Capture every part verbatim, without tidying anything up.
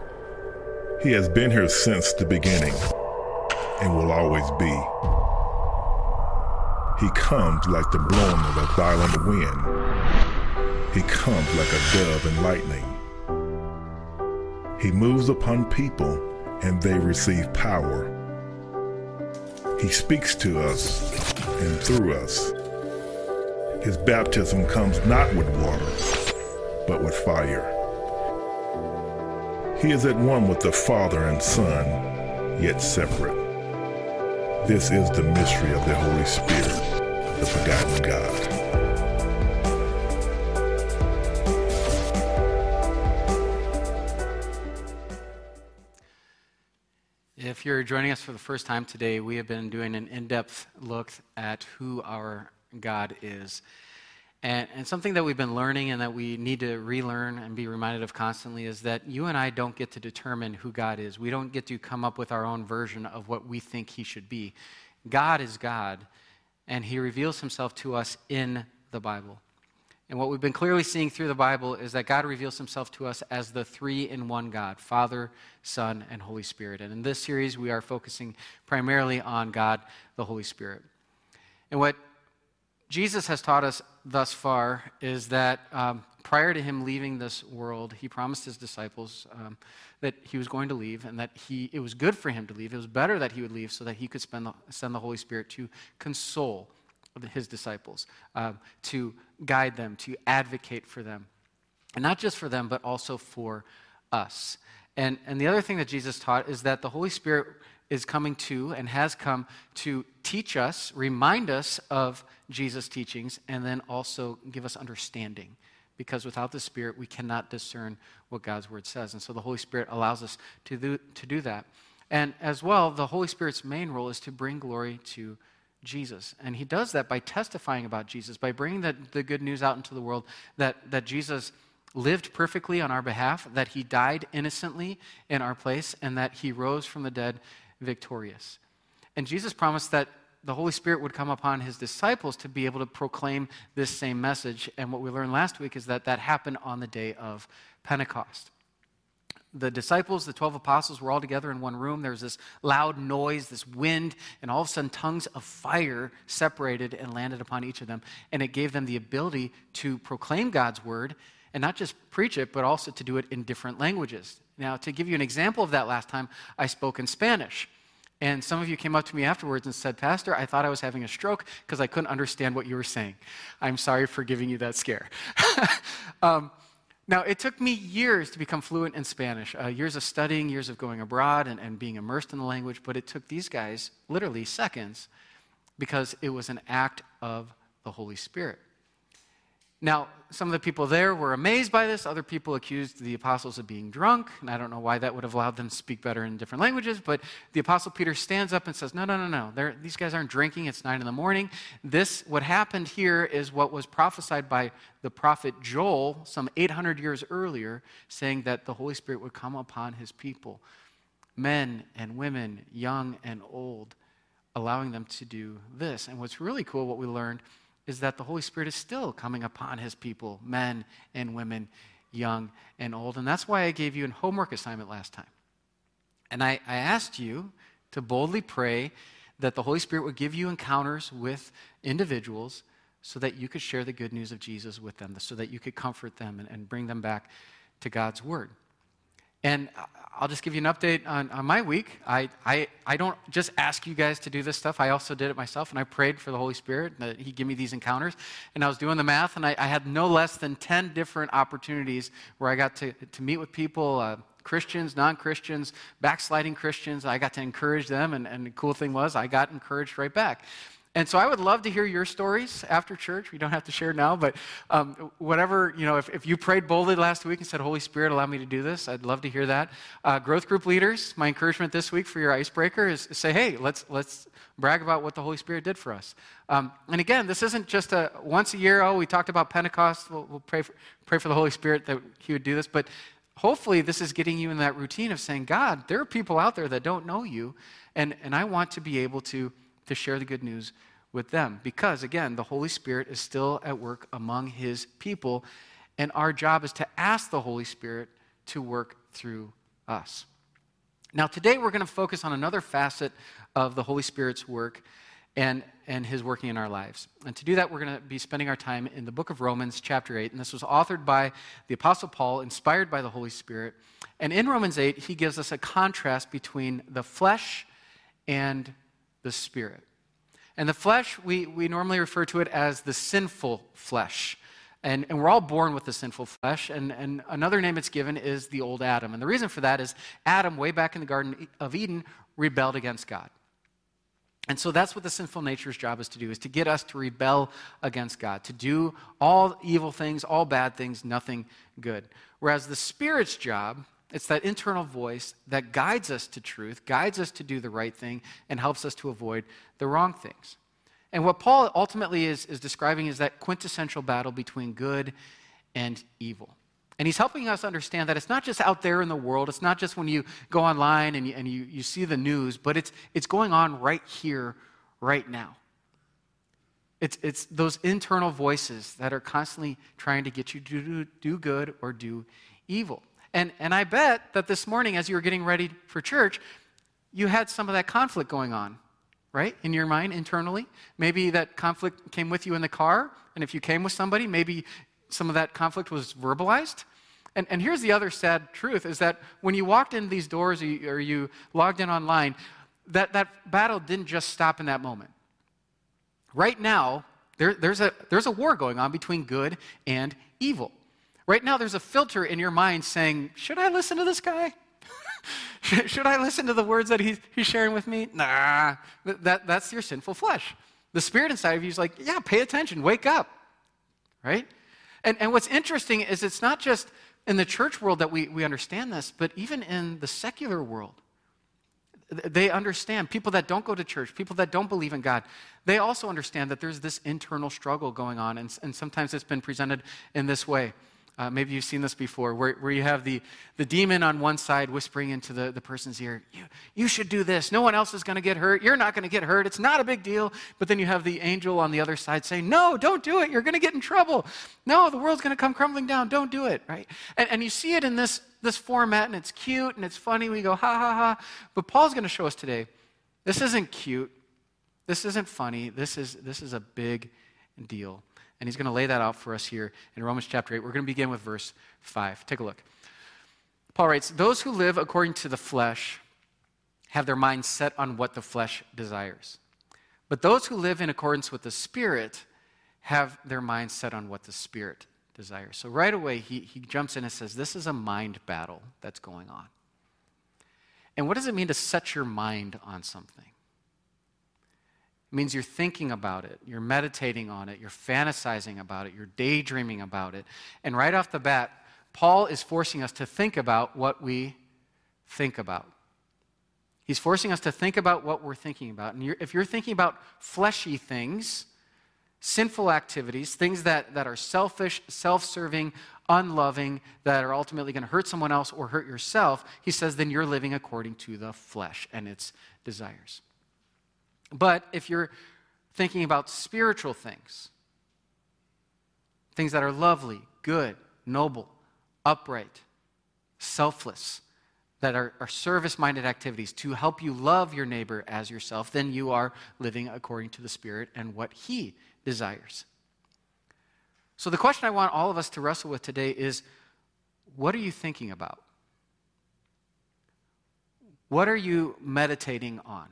He has been here since the beginning and will always be. He comes like the blowing of a violent wind. He comes like a dove in lightning. He moves upon people and they receive power. He speaks to us and through us. His baptism comes not with water, but with fire. He is at one with the Father and Son, yet separate. This is the mystery of the Holy Spirit, the forgotten God. If you're joining us for the first time today, we have been doing an in-depth look at who our God is. And, and something that we've been learning and that we need to relearn and be reminded of constantly is that you and I don't get to determine who God is. We don't get to come up with our own version of what we think he should be. God is God, and he reveals himself to us in the Bible. And what we've been clearly seeing through the Bible is that God reveals himself to us as the three-in-one God, Father, Son, and Holy Spirit. And in this series, we are focusing primarily on God, the Holy Spirit. And what Jesus has taught us thus far is that um, prior to him leaving this world, he promised his disciples um, that he was going to leave and that he it was good for him to leave. It was better that he would leave so that he could spend the, send the Holy Spirit to console his disciples, um, to guide them, to advocate for them. And not just for them, but also for us. And, and the other thing that Jesus taught is that the Holy Spirit is coming to and has come to teach us, remind us of Jesus' teachings, and then also give us understanding. Because without the Spirit, we cannot discern what God's Word says. And so the Holy Spirit allows us to do, to do that. And as well, the Holy Spirit's main role is to bring glory to Jesus. And he does that by testifying about Jesus, by bringing the, the good news out into the world that, that Jesus lived perfectly on our behalf, that he died innocently in our place, and that he rose from the dead victorious. And Jesus promised that the Holy Spirit would come upon his disciples to be able to proclaim this same message. And what we learned last week is that that happened on the day of Pentecost. The disciples, the twelve apostles, were all together in one room. There was this loud noise, this wind, and all of a sudden tongues of fire separated and landed upon each of them. And it gave them the ability to proclaim God's word and not just preach it, but also to do it in different languages. Now, to give you an example of that, last time I spoke in Spanish. And some of you came up to me afterwards and said, Pastor, I thought I was having a stroke because I couldn't understand what you were saying. I'm sorry for giving you that scare. um, now, it took me years to become fluent in Spanish, uh, years of studying, years of going abroad and, and being immersed in the language, but it took these guys literally seconds because it was an act of the Holy Spirit. Now, some of the people there were amazed by this. Other people accused the apostles of being drunk, and I don't know why that would have allowed them to speak better in different languages, but the apostle Peter stands up and says, no, no, no, no, They're, these guys aren't drinking. It's nine in the morning. This, what happened here is what was prophesied by the prophet Joel some eight hundred years earlier, saying that the Holy Spirit would come upon his people, men and women, young and old, allowing them to do this. And what's really cool, what we learned, is that the Holy Spirit is still coming upon his people, men and women, young and old. And that's why I gave you a homework assignment last time. And I, I asked you to boldly pray that the Holy Spirit would give you encounters with individuals so that you could share the good news of Jesus with them, so that you could comfort them and, and bring them back to God's Word. And I'll just give you an update on, on my week. I, I I don't just ask you guys to do this stuff. I also did it myself, and I prayed for the Holy Spirit that he'd give me these encounters. And I was doing the math, and I, I had no less than ten different opportunities where I got to, to meet with people, uh, Christians, non-Christians, backsliding Christians. I got to encourage them, and, and the cool thing was I got encouraged right back. And so I would love to hear your stories after church. We don't have to share now, but um, whatever, you know, if, if you prayed boldly last week and said, Holy Spirit, allow me to do this, I'd love to hear that. Uh, growth group leaders, my encouragement this week for your icebreaker is to say, hey, let's let's brag about what the Holy Spirit did for us. Um, and again, this isn't just a once a year, oh, we talked about Pentecost, we'll, we'll pray for, pray for the Holy Spirit that he would do this, but hopefully this is getting you in that routine of saying, God, there are people out there that don't know you, and, and I want to be able to to share the good news with them. Because, again, the Holy Spirit is still at work among his people, and our job is to ask the Holy Spirit to work through us. Now, today we're going to focus on another facet of the Holy Spirit's work and, and his working in our lives. And to do that, we're going to be spending our time in the book of Romans, chapter eight. And this was authored by the Apostle Paul, inspired by the Holy Spirit. And in Romans eight, he gives us a contrast between the flesh and the Spirit. And the flesh, we, we normally refer to it as the sinful flesh. And, and we're all born with the sinful flesh. And, and another name it's given is the old Adam. And the reason for that is Adam, way back in the Garden of Eden, rebelled against God. And so that's what the sinful nature's job is to do, is to get us to rebel against God, to do all evil things, all bad things, nothing good. Whereas the Spirit's job, it's that internal voice that guides us to truth, guides us to do the right thing, and helps us to avoid the wrong things. And what Paul ultimately is, is describing is that quintessential battle between good and evil. And he's helping us understand that it's not just out there in the world, it's not just when you go online and you, and you, you see the news, but it's, it's going on right here, right now. It's, it's those internal voices that are constantly trying to get you to do, do good or do evil. And, and I bet that this morning, as you were getting ready for church, you had some of that conflict going on, right, in your mind internally. Maybe that conflict came with you in the car, and if you came with somebody, maybe some of that conflict was verbalized. And, and here's the other sad truth, is that when you walked in these doors or you, or you logged in online, that, that battle didn't just stop in that moment. Right now, there, there's, a, there's a war going on between good and evil. Right now, there's a filter in your mind saying, should I listen to this guy? Should I listen to the words that he's, he's sharing with me? Nah, that, that's your sinful flesh. The Spirit inside of you is like, yeah, pay attention, wake up, right? And, and what's interesting is it's not just in the church world that we, we understand this, but even in the secular world. They understand, people that don't go to church, people that don't believe in God, they also understand that there's this internal struggle going on, and, and sometimes it's been presented in this way. Uh, maybe you've seen this before, where, where you have the, the demon on one side whispering into the, the person's ear, you, you should do this. No one else is going to get hurt. You're not going to get hurt. It's not a big deal. But then you have the angel on the other side saying, no, don't do it. You're going to get in trouble. No, the world's going to come crumbling down. Don't do it, right? And, and you see it in this, this format, and it's cute, and it's funny. We go, ha, ha, ha. But Paul's going to show us today, this isn't cute. This isn't funny. This is, this is a big deal. And he's going to lay that out for us here in Romans chapter eight. We're going to begin with verse five. Take a look. Paul writes, those who live according to the flesh have their minds set on what the flesh desires. But those who live in accordance with the Spirit have their minds set on what the Spirit desires. So right away, he, he jumps in and says, this is a mind battle that's going on. And what does it mean to set your mind on something? It means you're thinking about it, you're meditating on it, you're fantasizing about it, you're daydreaming about it. And right off the bat, Paul is forcing us to think about what we think about. He's forcing us to think about what we're thinking about. And you're, if you're thinking about fleshy things, sinful activities, things that, that are selfish, self-serving, unloving, that are ultimately going to hurt someone else or hurt yourself, he says, then you're living according to the flesh and its desires. But if you're thinking about spiritual things, things that are lovely, good, noble, upright, selfless, that are, are service-minded activities to help you love your neighbor as yourself, then you are living according to the Spirit and what He desires. So the question I want all of us to wrestle with today is, what are you thinking about? What are you meditating on?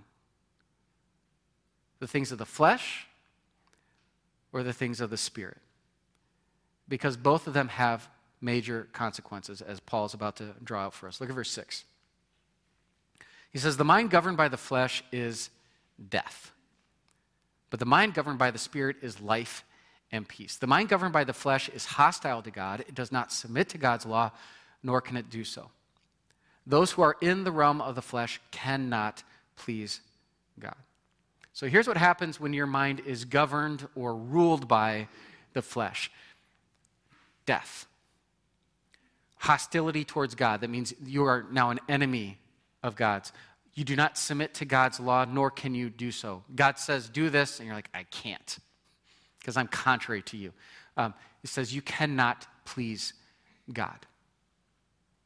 The things of the flesh or the things of the Spirit? Because both of them have major consequences, as Paul's about to draw out for us. Look at verse six. He says, the mind governed by the flesh is death, but the mind governed by the Spirit is life and peace. The mind governed by the flesh is hostile to God. It does not submit to God's law, nor can it do so. Those who are in the realm of the flesh cannot please God. So here's what happens when your mind is governed or ruled by the flesh. Death. Hostility towards God. That means you are now an enemy of God's. You do not submit to God's law, nor can you do so. God says, do this, and you're like, I can't, because I'm contrary to you. Um, it says you cannot please God.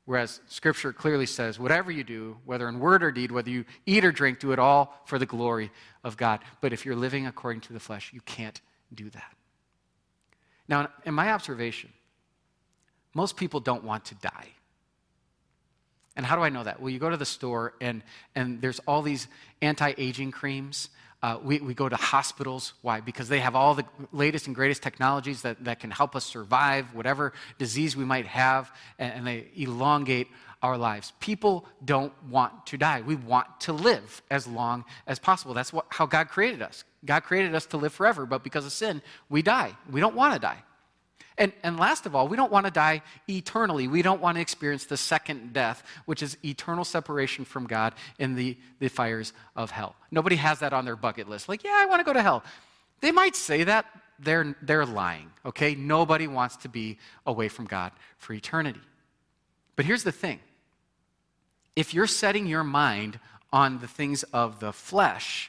Whereas Scripture clearly says, whatever you do, whether in word or deed, whether you eat or drink, do it all for the glory of God. But if you're living according to the flesh, you can't do that. Now, in my observation, most people don't want to die. And how do I know that? Well, you go to the store, and, and there's all these anti-aging creams. Uh, we, we go to hospitals. Why? Because they have all the latest and greatest technologies that, that can help us survive whatever disease we might have, and, and they elongate our lives. People don't want to die. We want to live as long as possible. That's what, how God created us. God created us to live forever, but because of sin, we die. We don't want to die. And, and last of all, we don't want to die eternally. We don't want to experience the second death, which is eternal separation from God in the, the fires of hell. Nobody has that on their bucket list. Like, yeah, I want to go to hell. They might say that. They're, they're lying, okay? Nobody wants to be away from God for eternity. But here's the thing. If you're setting your mind on the things of the flesh,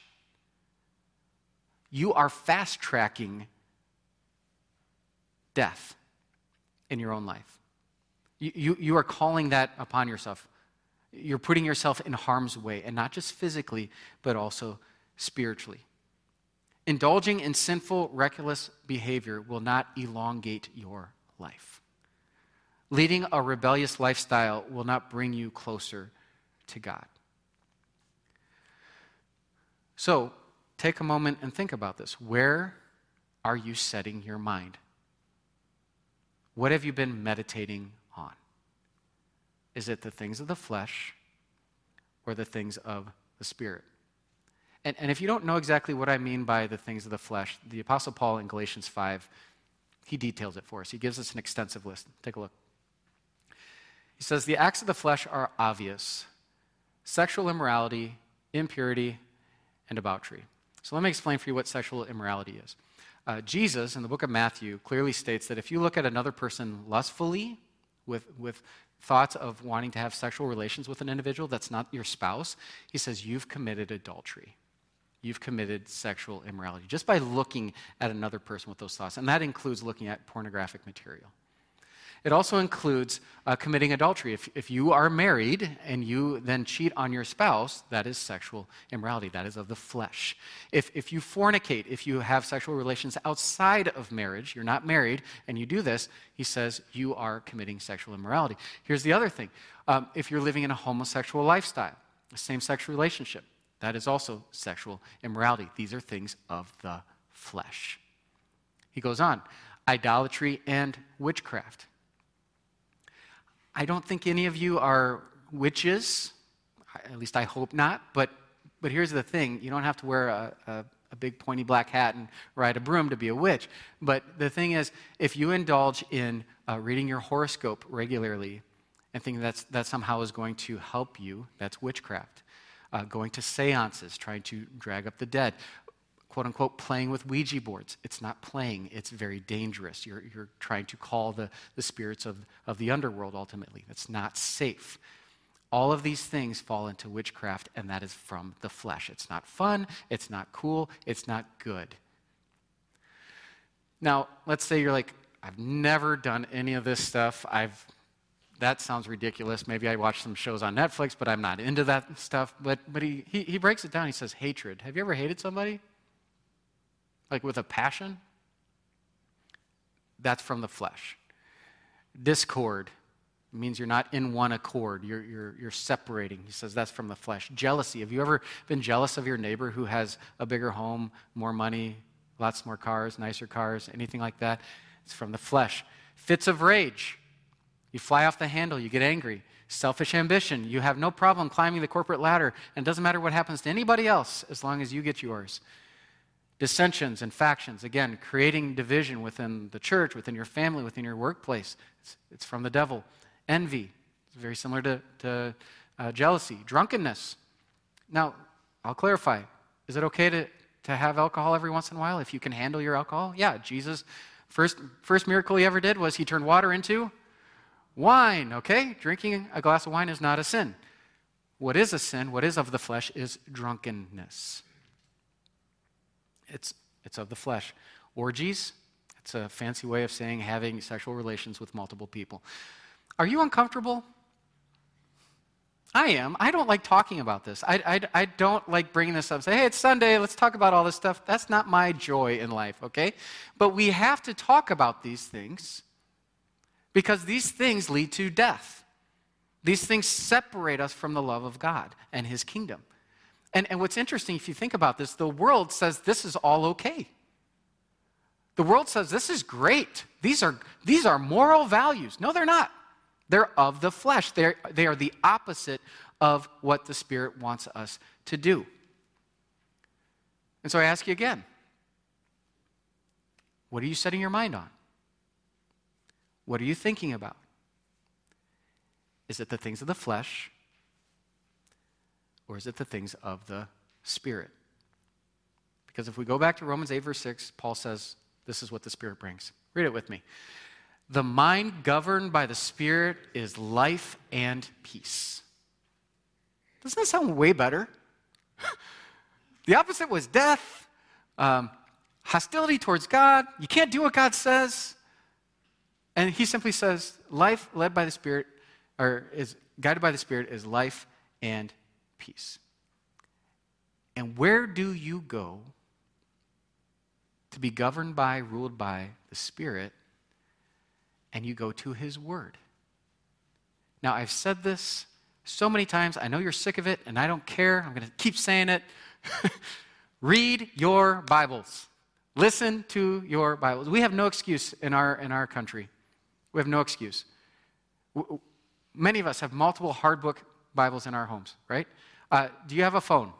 you are fast-tracking death in your own life. You, you, you are calling that upon yourself. You're putting yourself in harm's way, and not just physically, but also spiritually. Indulging in sinful, reckless behavior will not elongate your life. Leading a rebellious lifestyle will not bring you closer to God. So, take a moment and think about this. Where are you setting your mind? What have you been meditating on? Is it the things of the flesh or the things of the Spirit? And, and if you don't know exactly what I mean by the things of the flesh, the Apostle Paul in Galatians five, he details it for us. He gives us an extensive list. Take a look. He says, the acts of the flesh are obvious: sexual immorality, impurity, and debauchery. So let me explain for you what sexual immorality is. Uh, Jesus, in the book of Matthew, clearly states that if you look at another person lustfully, with, with thoughts of wanting to have sexual relations with an individual that's not your spouse, he says you've committed adultery. You've committed sexual immorality just by looking at another person with those thoughts. And that includes looking at pornographic material. It also includes uh, committing adultery. If, if you are married and you then cheat on your spouse, that is sexual immorality. That is of the flesh. If, if you fornicate, if you have sexual relations outside of marriage, you're not married, and you do this, he says you are committing sexual immorality. Here's the other thing. Um, if you're living in a homosexual lifestyle, a same-sex relationship, that is also sexual immorality. These are things of the flesh. He goes on, idolatry and witchcraft. I don't think any of you are witches, at least I hope not, but but here's the thing, you don't have to wear a, a, a big pointy black hat and ride a broom to be a witch. But the thing is, if you indulge in uh, reading your horoscope regularly and think that's, that somehow is going to help you, that's witchcraft. Uh, going to seances, trying to drag up the dead, quote unquote, playing with Ouija boards. It's not playing, it's very dangerous. You're, you're trying to call the, the spirits of, of the underworld ultimately. That's not safe. All of these things fall into witchcraft, and that is from the flesh. It's not fun, it's not cool, it's not good. Now, let's say you're like, I've never done any of this stuff. I've That sounds ridiculous. Maybe I watch some shows on Netflix, but I'm not into that stuff. But but he, he, he breaks it down. He says, hatred. Have you ever hated somebody? Like with a passion? That's from the flesh. Discord means you're not in one accord. You're, you're, you're separating. He says that's from the flesh. Jealousy. Have you ever been jealous of your neighbor who has a bigger home, more money, lots more cars, nicer cars, anything like that? It's from the flesh. Fits of rage. You fly off the handle. You get angry. Selfish ambition. You have no problem climbing the corporate ladder, and it doesn't matter what happens to anybody else as long as you get yours. Dissensions and factions, again, creating division within the church, within your family, within your workplace. It's, it's from the devil. Envy, it's very similar to, to uh, jealousy. Drunkenness. Now, I'll clarify. Is it okay to, to have alcohol every once in a while if you can handle your alcohol? Yeah, Jesus, first, first miracle he ever did was he turned water into wine, okay? Drinking a glass of wine is not a sin. What is a sin, what is of the flesh, is drunkenness. It's, it's of the flesh. Orgies, it's a fancy way of saying having sexual relations with multiple people. Are you uncomfortable I am. I don't like talking about this. I, I, I don't like bringing this up. Say, hey, it's Sunday. Let's talk about all this stuff. That's not my joy in life, okay? But we have to talk about these things because these things lead to death. These things separate us from the love of God and his kingdom. And, and what's interesting, if you think about this, the world says this is all okay. The world says this is great. These are, these are moral values. No, they're not. They're of the flesh. They're, they are the opposite of what the Spirit wants us to do. And so I ask you again, what are you setting your mind on? What are you thinking about? Is it the things of the flesh, or is it the things of the Spirit? Because if we go back to Romans eight, verse six, Paul says, this is what the Spirit brings. Read it with me. The mind governed by the Spirit is life and peace. Doesn't that sound way better? The opposite was death, um, hostility towards God. You can't do what God says. And he simply says, life led by the Spirit, or is guided by the Spirit, is life and peace. And where do you go to be governed by, ruled by the Spirit? And you go to his word. Now, I've said this so many times. I know you're sick of it, and I don't care. I'm going to keep saying it. Read your Bibles. Listen to your Bibles. We have no excuse in our, in our country. We have no excuse. Many of us have multiple hardbook Bibles in our homes, right? Uh, do you have a phone?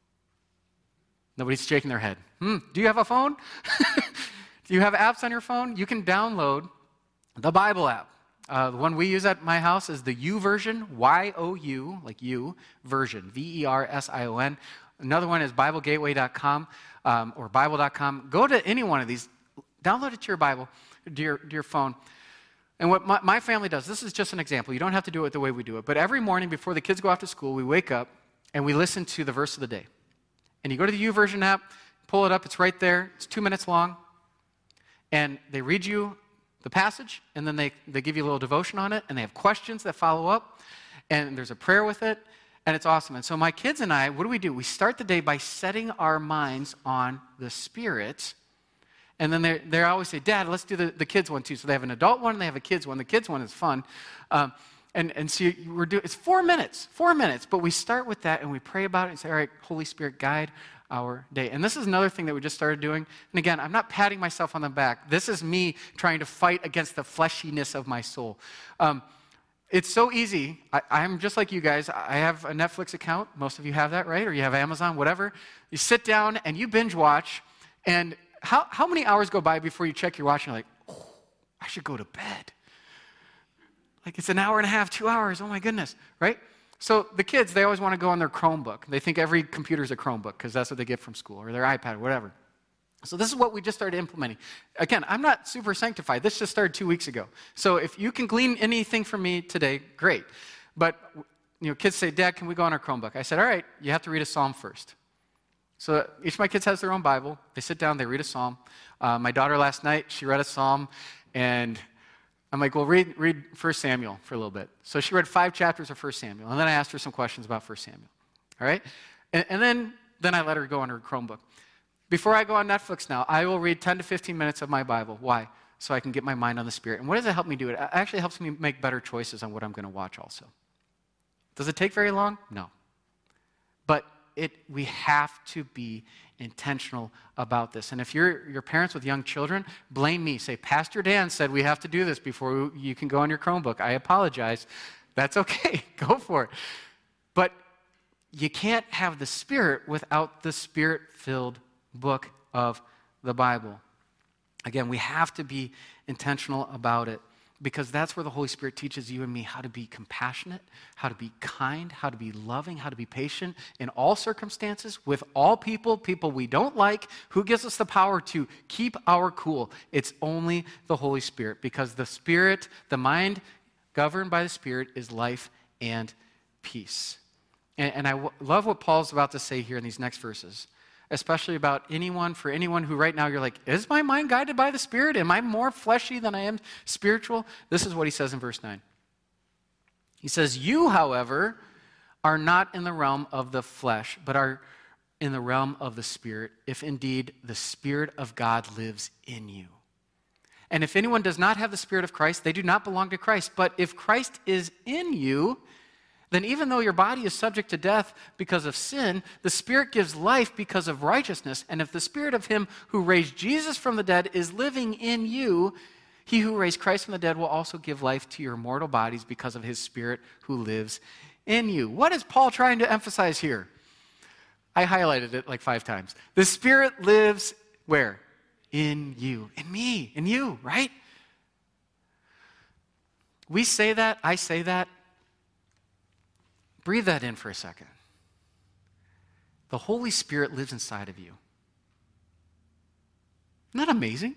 Nobody's shaking their head. Hmm, do you have a phone? Do you have apps on your phone? You can download the Bible app. Uh, the one we use at my house is the U version, Y O U, like you, version, V E R S I O N. Another one is Bible Gateway dot com um, or Bible dot com. Go to any one of these, download it to your Bible, to your, to your phone. And what my, my family does, this is just an example. You don't have to do it the way we do it. But every morning before the kids go off to school, we wake up and we listen to the verse of the day. And you go to the U version app, pull it up, it's right there. It's two minutes long. And they read you the passage, and then they, they give you a little devotion on it, and they have questions that follow up, and there's a prayer with it, and it's awesome. And so my kids and I, what do we do? We start the day by setting our minds on the Spirit, and then they they always say, Dad, let's do the, the kids one too. So they have an adult one, and they have a kids one. The kids one is fun. Um, and, and so we're doing, it's four minutes, four minutes, but we start with that, and we pray about it, and say, all right, Holy Spirit, guide our day. And this is another thing that we just started doing. And again, I'm not patting myself on the back. This is me trying to fight against the fleshiness of my soul. Um, it's so easy. I, I'm just like you guys. I have a Netflix account. Most of you have that, right? Or you have Amazon, whatever. You sit down and you binge watch. And how, how many hours go by before you check your watch and you're like, oh, I should go to bed. Like it's an hour and a half, two hours. Oh my goodness, right? So the kids, they always want to go on their Chromebook. They think every computer's a Chromebook because that's what they get from school, or their iPad, or whatever. So this is what we just started implementing. Again, I'm not super sanctified. This just started two weeks ago. So if you can glean anything from me today, great. But you know, kids say, Dad, can we go on our Chromebook? I said, all right, you have to read a psalm first. So each of my kids has their own Bible. They sit down, they read a psalm. Uh, my daughter last night, she read a psalm, and I'm like, well, read, read First Samuel for a little bit. So she read five chapters of First Samuel, and then I asked her some questions about First Samuel. All right? And, and then, then I let her go on her Chromebook. Before I go on Netflix now, I will read ten to fifteen minutes of my Bible. Why? So I can get my mind on the Spirit. And what does it help me do? It actually helps me make better choices on what I'm going to watch also. Does it take very long? No. But it, we have to be intentional about this. And if you're, you're parents with young children, blame me. Say, Pastor Dan said we have to do this before you can go on your Chromebook. I apologize. That's okay. Go for it. But you can't have the Spirit without the Spirit-filled book of the Bible. Again, we have to be intentional about it, because that's where the Holy Spirit teaches you and me how to be compassionate, how to be kind, how to be loving, how to be patient in all circumstances, with all people, people we don't like. Who gives us the power to keep our cool? It's only the Holy Spirit, because the Spirit, the mind governed by the Spirit, is life and peace. And, and I w- love what Paul's about to say here in these next verses, especially about anyone, for anyone who right now you're like, is my mind guided by the Spirit? Am I more fleshy than I am spiritual? This is what he says in verse nine. He says, you, however, are not in the realm of the flesh, but are in the realm of the Spirit, if indeed the Spirit of God lives in you. And if anyone does not have the Spirit of Christ, they do not belong to Christ. But if Christ is in you, then even though your body is subject to death because of sin, the Spirit gives life because of righteousness. And if the Spirit of him who raised Jesus from the dead is living in you, he who raised Christ from the dead will also give life to your mortal bodies because of his Spirit who lives in you. What is Paul trying to emphasize here? I highlighted it like five times. The Spirit lives where? In you. In me. In you, right? We say that. I say that. Breathe that in for a second. The Holy Spirit lives inside of you. Isn't that amazing?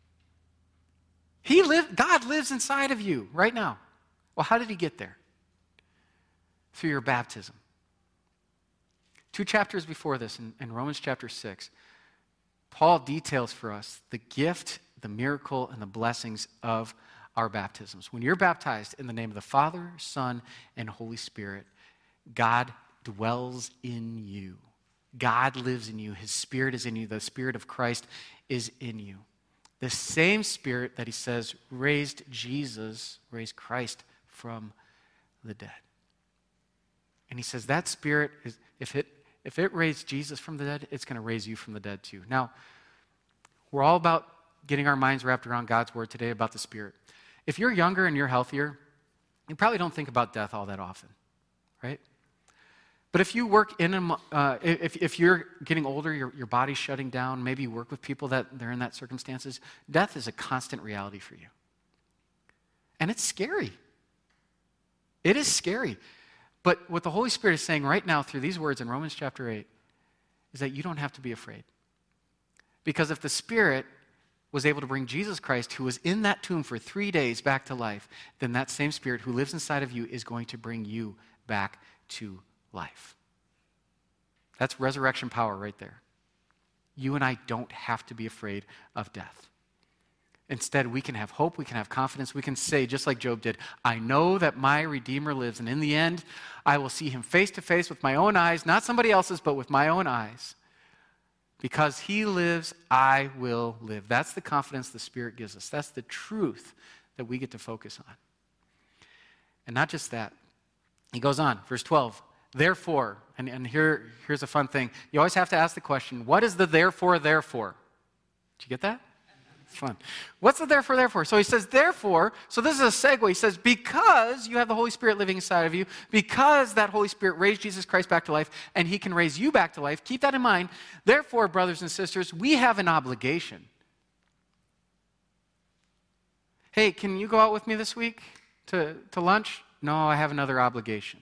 He live, God lives inside of you right now. Well, how did he get there? Through your baptism. Two chapters before this, in, in Romans chapter six, Paul details for us the gift, the miracle, and the blessings of our baptisms. When you're baptized in the name of the Father, Son, and Holy Spirit, God dwells in you. God lives in you. His Spirit is in you. The Spirit of Christ is in you. The same Spirit that he says raised Jesus, raised Christ from the dead. And he says that Spirit, is, if it if it raised Jesus from the dead, it's going to raise you from the dead too. Now, we're all about getting our minds wrapped around God's word today about the Spirit. If you're younger and you're healthier, you probably don't think about death all that often, right? But if you work in, a, uh, if, if you're getting older, your, your body's shutting down, maybe you work with people that they're in that circumstances, death is a constant reality for you. And it's scary. It is scary. But what the Holy Spirit is saying right now through these words in Romans chapter eight is that you don't have to be afraid. Because if the Spirit was able to bring Jesus Christ, who was in that tomb for three days, back to life, then that same Spirit who lives inside of you is going to bring you back to life. That's resurrection power right there. You and I don't have to be afraid of death. Instead, we can have hope, we can have confidence, we can say, just like Job did, I know that my Redeemer lives, and in the end, I will see him face to face with my own eyes, not somebody else's, but with my own eyes. Because he lives, I will live. That's the confidence the Spirit gives us. That's the truth that we get to focus on. And not just that. He goes on, verse twelve, therefore, and, and here, here's a fun thing. You always have to ask the question, what is the therefore, therefore? Did you get that? It's fun. What's the therefore, therefore? So he says, therefore, so this is a segue. He says, because you have the Holy Spirit living inside of you, because that Holy Spirit raised Jesus Christ back to life, and he can raise you back to life, keep that in mind. Therefore, brothers and sisters, we have an obligation. Hey, can you go out with me this week to, to lunch? No, I have another obligation.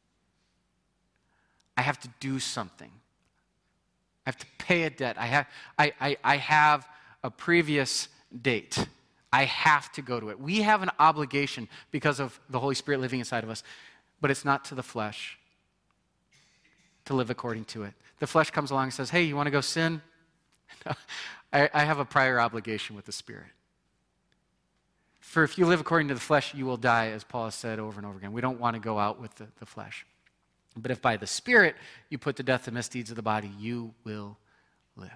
I have to do something. I have to pay a debt. I have, I, I, I have a previous date. I have to go to it. We have an obligation because of the Holy Spirit living inside of us, but it's not to the flesh to live according to it. The flesh comes along and says, hey, you want to go sin? I, I have a prior obligation with the Spirit. For if you live according to the flesh, you will die, as Paul has said over and over again. We don't want to go out with the, the flesh. But if by the Spirit you put to death the misdeeds of the body, you will live.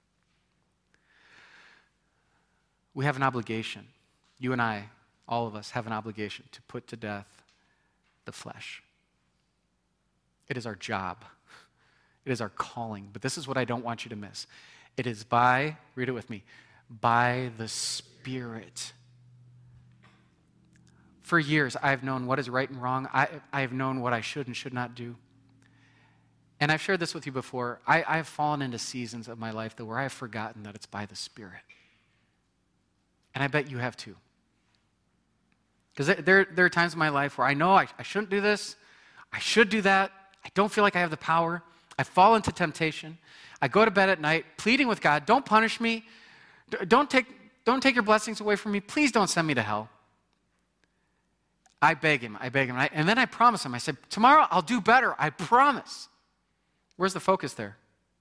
We have an obligation. You and I, all of us, have an obligation to put to death the flesh. It is our job. It is our calling. But this is what I don't want you to miss. It is by, read it with me, by the Spirit. For years, I've known what is right and wrong. I, I have known what I should and should not do. And I've shared this with you before. I, I have fallen into seasons of my life that where I have forgotten that it's by the Spirit. And I bet you have too. Because there, there are times in my life where I know I, I shouldn't do this. I should do that. I don't feel like I have the power. I fall into temptation. I go to bed at night pleading with God, don't punish me. Don't take, don't take your blessings away from me. Please don't send me to hell. I beg him. I beg him. And, I, and then I promise him. I said, tomorrow I'll do better. I promise. Where's the focus there?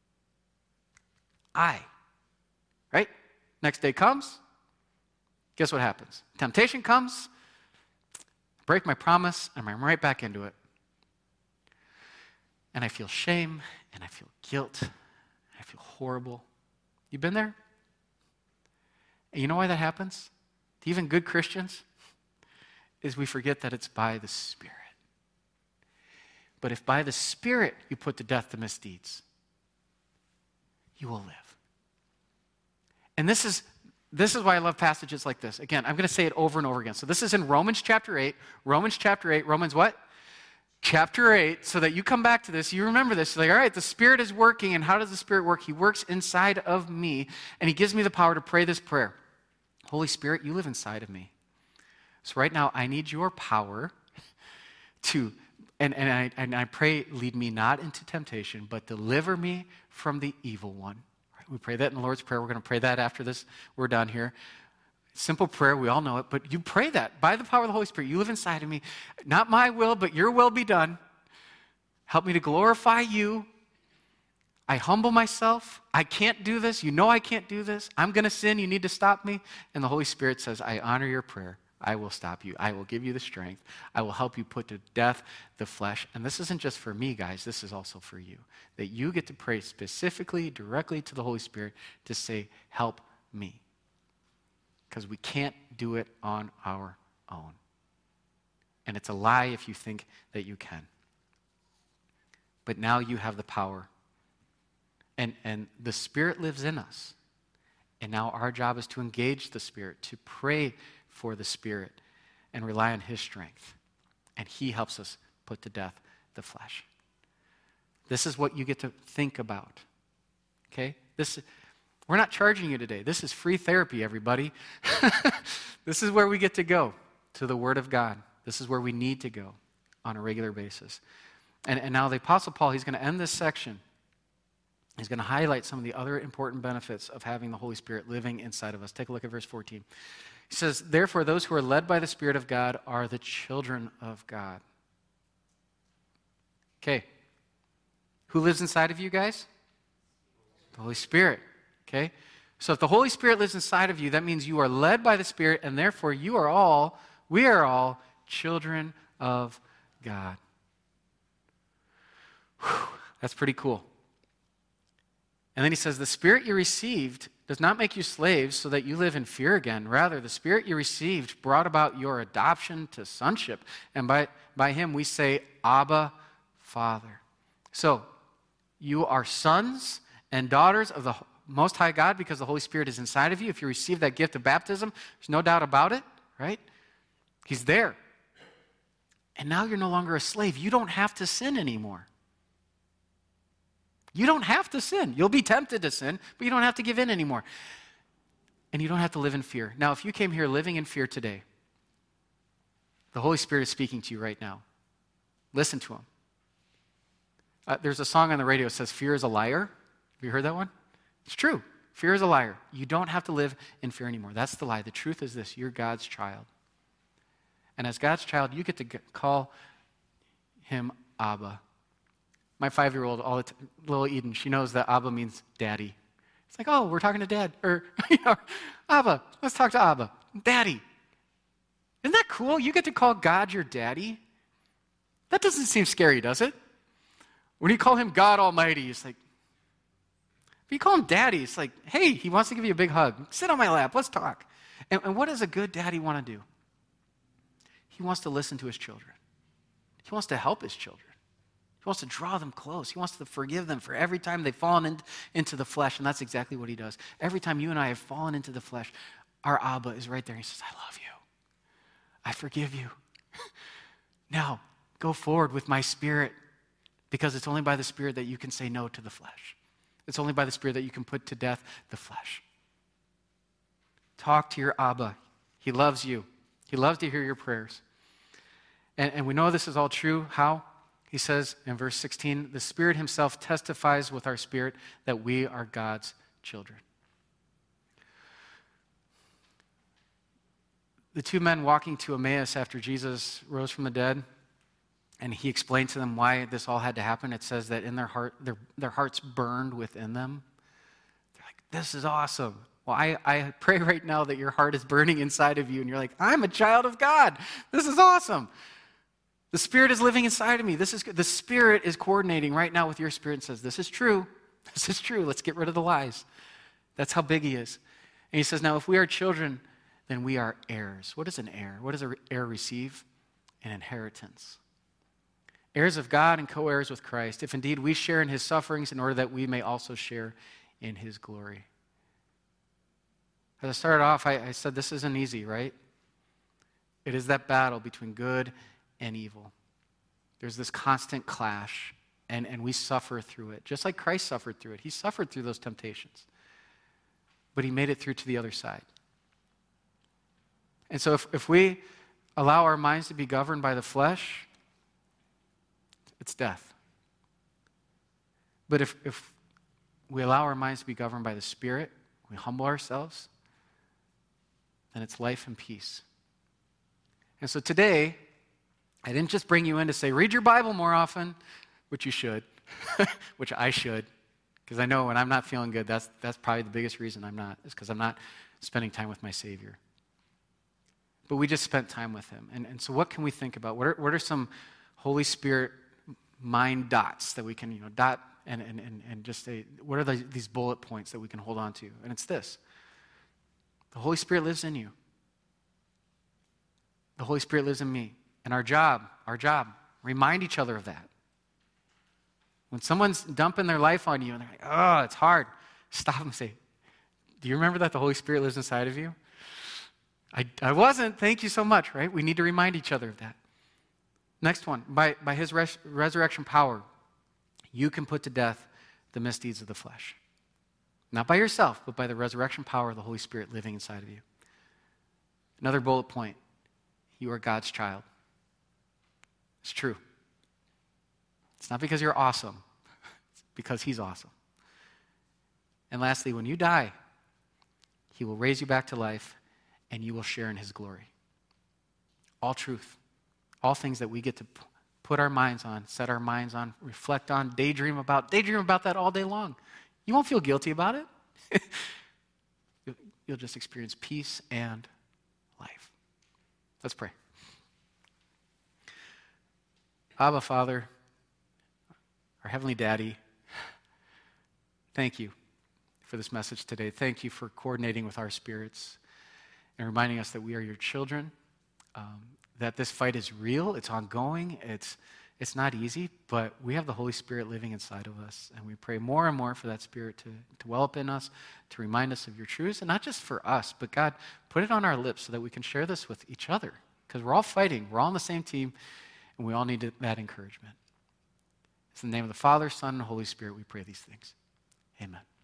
I. Right? Next day comes. Guess what happens? Temptation comes, break my promise, and I'm right back into it. and I feel shame, and I feel guilt, and I feel horrible. You been there? And you know why that happens? To even good Christians, is we forget that it's by the Spirit. But if by the Spirit you put to death the misdeeds, you will live. And this is this is why I love passages like this. Again, I'm going to say it over and over again. So this is in Romans chapter eight. Romans chapter eight. Romans what? Chapter eight, so that you come back to this, you remember this. You're like, all right, the Spirit is working, and how does the Spirit work? He works inside of me, and he gives me the power to pray this prayer. Holy Spirit, you live inside of me. So right now, I need your power to, and, and, I, and I pray, lead me not into temptation, but deliver me from the evil one. Right, we pray that in the Lord's Prayer. We're going to pray that after this. We're done here. Simple prayer, we all know it, but you pray that by the power of the Holy Spirit. You live inside of me. Not my will, but your will be done. Help me to glorify you. I humble myself. I can't do this. You know I can't do this. I'm going to sin. You need to stop me. And the Holy Spirit says, I honor your prayer. I will stop you. I will give you the strength. I will help you put to death the flesh. And this isn't just for me, guys. This is also for you. That you get to pray specifically, directly to the Holy Spirit to say, help me. Because we can't do it on our own. And it's a lie if you think that you can. But now you have the power. And, and the Spirit lives in us. And now our job is to engage the Spirit, to pray for the Spirit, and rely on his strength. And he helps us put to death the flesh. This is what you get to think about. Okay? This We're not charging you today. This is free therapy, everybody. This is where we get to go, to the Word of God. This is where we need to go on a regular basis. And, and now the Apostle Paul, he's going to end this section. He's going to highlight some of the other important benefits of having the Holy Spirit living inside of us. Take a look at verse fourteen. He says, therefore, those who are led by the Spirit of God are the children of God. Okay. Who lives inside of you guys? The Holy Spirit. Okay? So if the Holy Spirit lives inside of you, that means you are led by the Spirit, and therefore you are all, we are all children of God. Whew, that's pretty cool. And then he says, the Spirit you received does not make you slaves so that you live in fear again. Rather, the Spirit you received brought about your adoption to sonship. And by, by him we say, Abba, Father. So, you are sons and daughters of the Most High God because the Holy Spirit is inside of you. If you receive that gift of baptism, there's no doubt about it, right? He's there. And now you're no longer a slave. You don't have to sin anymore. You don't have to sin. You'll be tempted to sin, but you don't have to give in anymore. And you don't have to live in fear. Now, if you came here living in fear today, the Holy Spirit is speaking to you right now. Listen to him. Uh, there's a song on the radio that says, fear is a liar. Have you heard that one? It's true. Fear is a liar. You don't have to live in fear anymore. That's the lie. The truth is this. You're God's child. And as God's child, you get to g- call him Abba. My five-year-old, all the t- little Eden, she knows that Abba means daddy. It's like, oh, we're talking to dad. Or, you know, Abba, let's talk to Abba. Daddy. Isn't that cool? You get to call God your daddy? That doesn't seem scary, does it? When you call him God Almighty, it's like, if you call him daddy, it's like, hey, he wants to give you a big hug. Sit on my lap, let's talk. And, and what does a good daddy want to do? He wants to listen to his children. He wants to help his children. He wants to draw them close. He wants to forgive them for every time they've fallen in, into the flesh, and that's exactly what he does. Every time you and I have fallen into the flesh, our Abba is right there. He says, I love you. I forgive you. Now, go forward with my Spirit, because it's only by the Spirit that you can say no to the flesh. It's only by the Spirit that you can put to death the flesh. Talk to your Abba. He loves you. He loves to hear your prayers. And, and we know this is all true. How? He says in verse sixteen, the Spirit himself testifies with our spirit that we are God's children. The two men walking to Emmaus after Jesus rose from the dead, and he explained to them why this all had to happen. It says that in their heart, their, their hearts burned within them. They're like, this is awesome. Well, I, I pray right now that your heart is burning inside of you, and you're like, I'm a child of God. This is awesome. The Spirit is living inside of me. This is the Spirit is coordinating right now with your spirit and says, this is true. This is true. Let's get rid of the lies. That's how big he is. And he says, now if we are children, then we are heirs. What is an heir? What does an heir receive? An inheritance. Heirs of God and co-heirs with Christ, if indeed we share in his sufferings in order that we may also share in his glory. As I started off, I, I said this isn't easy, right? It is that battle between good and evil. There's this constant clash, and, and we suffer through it, just like Christ suffered through it. He suffered through those temptations, but he made it through to the other side. And so if, if we allow our minds to be governed by the flesh, it's death. But if, if we allow our minds to be governed by the Spirit, we humble ourselves, then it's life and peace. And so today, I didn't just bring you in to say, read your Bible more often, which you should, which I should, because I know when I'm not feeling good, that's, that's probably the biggest reason I'm not, is because I'm not spending time with my Savior. But we just spent time with him. And, and so what can we think about? What are, what are some Holy Spirit mind dots that we can, you know, dot and, and, and, and just say, what are the, these bullet points that we can hold on to? And it's this. The Holy Spirit lives in you. The Holy Spirit lives in me. And our job, our job, remind each other of that. When someone's dumping their life on you and they're like, oh, it's hard, stop and say, do you remember that the Holy Spirit lives inside of you? I, I wasn't. Thank you so much, right? We need to remind each other of that. Next one. By, by his res- resurrection power, you can put to death the misdeeds of the flesh. Not by yourself, but by the resurrection power of the Holy Spirit living inside of you. Another bullet point. You are God's child. It's true. It's not because you're awesome. It's because he's awesome. And lastly, when you die, he will raise you back to life and you will share in his glory. All truth. All things that we get to p- put our minds on, set our minds on, reflect on, daydream about. Daydream about that all day long. You won't feel guilty about it. you'll, you'll just experience peace and life. Let's pray. Abba, Father, our Heavenly Daddy, thank you for this message today. Thank you for coordinating with our spirits and reminding us that we are your children, um, that this fight is real, it's ongoing, it's, it's not easy, but we have the Holy Spirit living inside of us, and we pray more and more for that Spirit to, to well up in us, to remind us of your truths, and not just for us, but God, put it on our lips so that we can share this with each other, because we're all fighting, we're all on the same team, and we all need that encouragement. It's in the name of the Father, Son, and Holy Spirit we pray these things. Amen.